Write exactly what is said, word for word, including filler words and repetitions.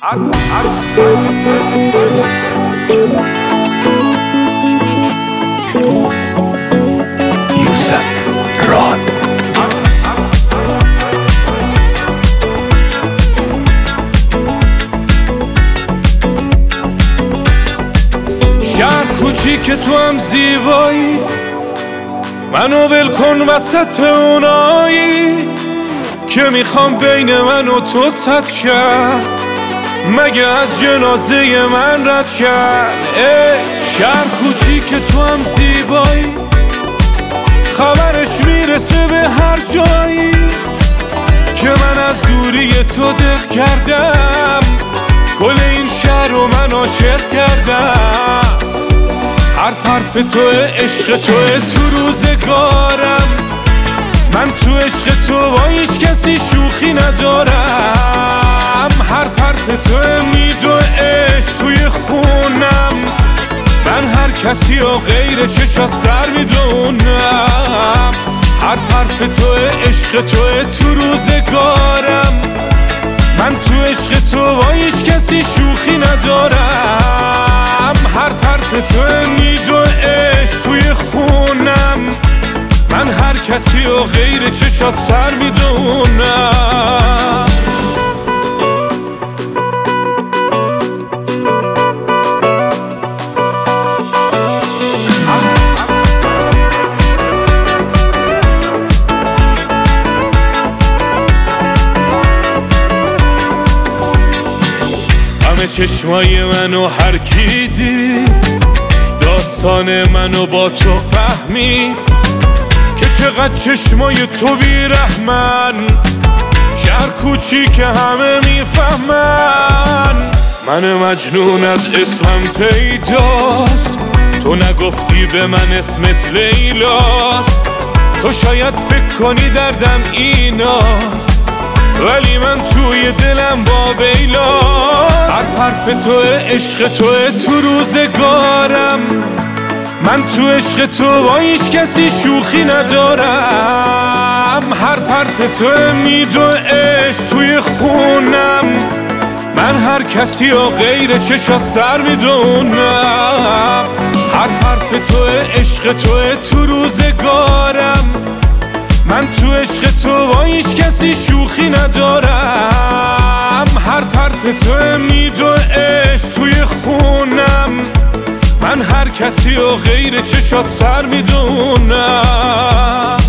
یوسف راد شهر کوچیک تو هم زیبایی، منو ول کن وسط اونایی که میخوام بین من و تو صد شن، مگه از جنازه من رد شن. ای شهر کوچیک تو هم زیبایی، خبرش میرسه به هر جایی که من از دوری تو دق کردم، کل این شهر رو من عاشق کردم. حرف حرف توه، عشق توه تو روزگارم، من تو عشق تو با هیچ کسی شوخی ندارم. حرف حرف توه، مید و عشق توی خونم، من هر کسی و غیر چشا سر میدونم. حرف حرف توه، عشق توه تو روزگارم، من تو عشق تو با هیچ کسی شوخی ندارم. حرف حرف توه، مید و عشق توی خونم، من هر کسی و غیر چشات سر میدونم. همه چشمای منو هر کی دید، داستان منو با تو فهمید که چقدر چشمای تو بیرحمن. شهر کوچیک همه میفهمن، من مجنون از اسمم پیداست، تو نگفتی به من اسمت لیلاست. تو شاید فکر کنی دردم ایناست، ولی من توی دلم با بیلاست. حرف حرف توه، عشق توه تو روزگارم، من تو عشق تو با هیچ کسی شوخی ندارم. حرف حرف توه، مید و عشق توی خونم، من هر کسی و غیر چشا سر میدونم. حرف حرف توه، عشق توه تو روزگارم، من تو عشق تو با هیچ کسی شوخی ندارم. حرف حرف توه، مید و عشق توی خونم، من هر کسی و غیر چشات سر میدونم.